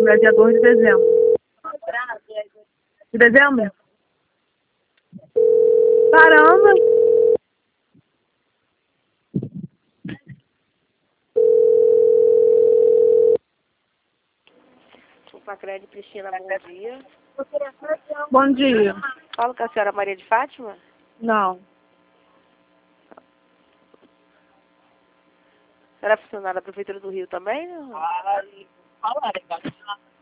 é dia 2 de dezembro. De dezembro? Caramba! Supacred Cristina, bom dia. Bom dia. Falo com a senhora Maria de Fátima? Não. A senhora é funcionária da Prefeitura do Rio também? Não?